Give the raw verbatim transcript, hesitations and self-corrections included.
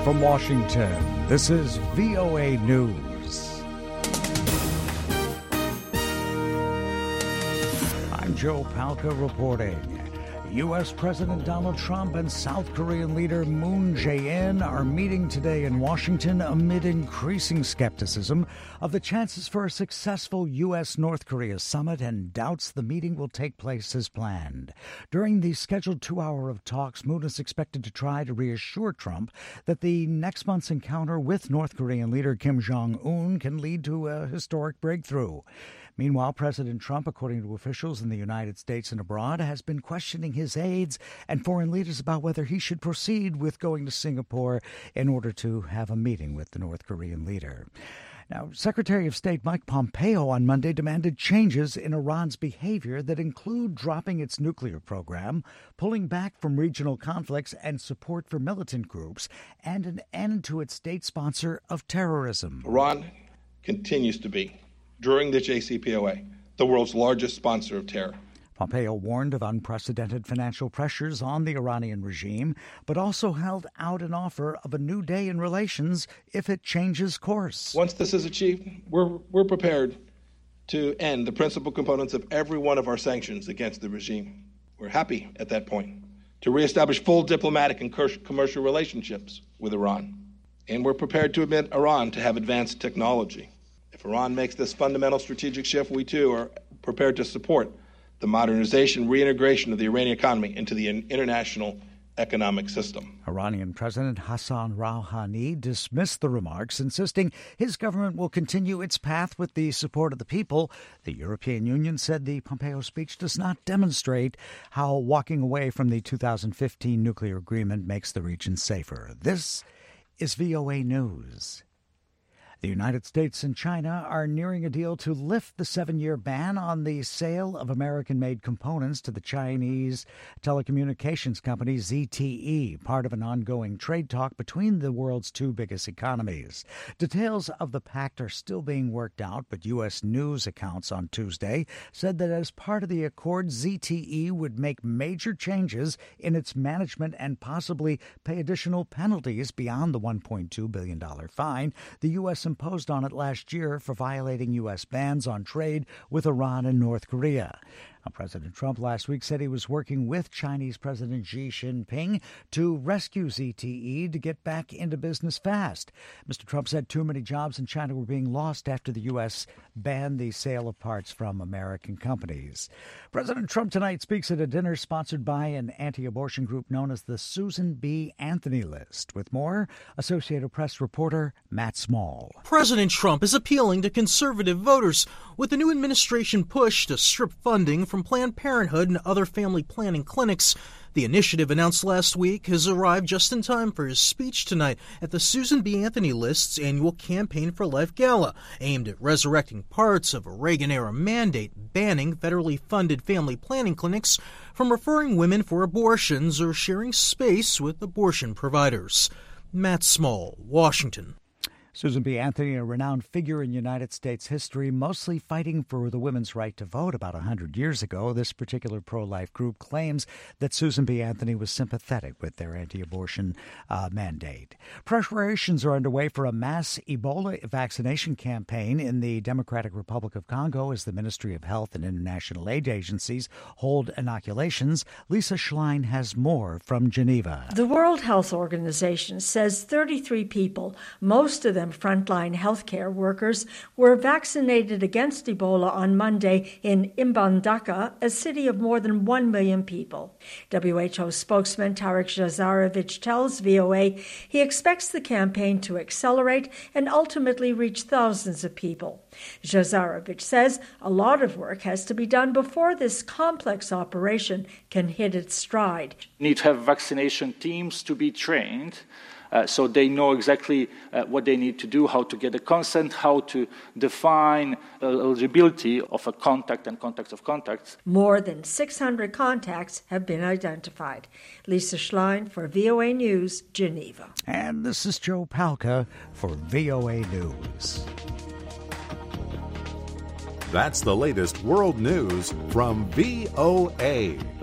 From Washington, this is V O A News. I'm Joe Palca reporting. U S. President Donald Trump and South Korean leader Moon Jae-in are meeting today in Washington amid increasing skepticism of the chances for a successful U S North Korea summit and doubts the meeting will take place as planned. During the scheduled two hour of talks, Moon is expected to try to reassure Trump that the next month's encounter with North Korean leader Kim Jong-un can lead to a historic breakthrough. Meanwhile, President Trump, according to officials in the United States and abroad, has been questioning his aides and foreign leaders about whether he should proceed with going to Singapore in order to have a meeting with the North Korean leader. Now, Secretary of State Mike Pompeo on Monday demanded changes in Iran's behavior that include dropping its nuclear program, pulling back from regional conflicts and support for militant groups, and an end to its state sponsor of terrorism. Iran continues to be, during the J C P O A, the world's largest sponsor of terror. Pompeo warned of unprecedented financial pressures on the Iranian regime, but also held out an offer of a new day in relations if it changes course. Once this is achieved, we're, we're prepared to end the principal components of every one of our sanctions against the regime. We're happy at that point to reestablish full diplomatic and commercial relationships with Iran. And we're prepared to admit Iran to have advanced technology. If Iran makes this fundamental strategic shift, we too are prepared to support the modernization, reintegration of the Iranian economy into the international economic system. Iranian President Hassan Rouhani dismissed the remarks, insisting his government will continue its path with the support of the people. The European Union said the Pompeo speech does not demonstrate how walking away from the two thousand fifteen nuclear agreement makes the region safer. This is V O A News. The United States and China are nearing a deal to lift the seven-year ban on the sale of American-made components to the Chinese telecommunications company Z T E, part of an ongoing trade talk between the world's two biggest economies. Details of the pact are still being worked out, but U S news accounts on Tuesday said that as part of the accord, Z T E would make major changes in its management and possibly pay additional penalties beyond the one point two billion dollars fine the U S imposed on it last year for violating U S bans on trade with Iran and North Korea. Now, President Trump last week said he was working with Chinese President Xi Jinping to rescue Z T E to get back into business fast. Mister Trump said too many jobs in China were being lost after the U S banned the sale of parts from American companies. President Trump tonight speaks at a dinner sponsored by an anti-abortion group known as the Susan B. Anthony List. With more, Associated Press reporter Matt Small. President Trump is appealing to conservative voters with the new administration push to strip funding from Planned Parenthood and other family planning clinics. The initiative announced last week has arrived just in time for his speech tonight at the Susan B. Anthony List's annual Campaign for Life Gala, aimed at resurrecting parts of a Reagan-era mandate banning federally funded family planning clinics from referring women for abortions or sharing space with abortion providers. Matt Small, Washington. Susan B. Anthony, a renowned figure in United States history, mostly fighting for the women's right to vote about one hundred years ago. This particular pro-life group claims that Susan B. Anthony was sympathetic with their anti-abortion uh, mandate. Preparations are underway for a mass Ebola vaccination campaign in the Democratic Republic of Congo as the Ministry of Health and international aid agencies hold inoculations. Lisa Schlein has more from Geneva. The World Health Organization says thirty-three people, most of them frontline healthcare workers, were vaccinated against Ebola on Monday in Mbandaka, a city of more than one million people. W H O spokesman Tarek Jazarovich tells V O A he expects the campaign to accelerate and ultimately reach thousands of people. Jazarovich says a lot of work has to be done before this complex operation can hit its stride. We need to have vaccination teams to be trained Uh, so they know exactly uh, what they need to do, how to get the consent, how to define uh, eligibility of a contact and contacts of contacts. More than six hundred contacts have been identified. Lisa Schlein for V O A News, Geneva. And this is Joe Palca for V O A News. That's the latest world news from V O A.